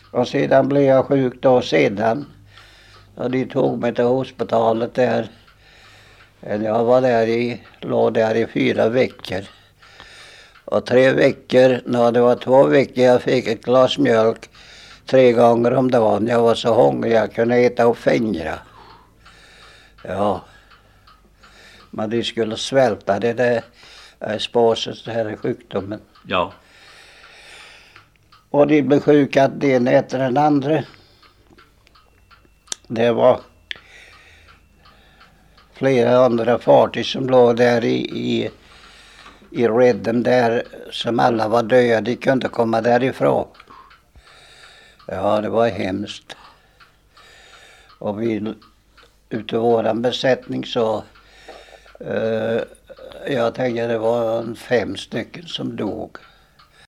Och sedan blev jag sjuk då sedan. Och de tog mig till hospitalet där. Jag var låg där i 4 veckor. Och 3 veckor, det var 2 veckor jag fick ett glas mjölk 3 gånger om dagen. Jag var så hungrig jag kunde äta och fingra. Ja. Men de skulle svälta det där spåset, det här sjukdomen. Ja. Och de blev sjuka den efter den andra. Det var flera andra fartyg som låg där i redden där som alla var döda. De kunde komma därifrån. Ja, det var hemskt. Och vi utav våran besättning så jag tänkte det var 5 stycken som dog.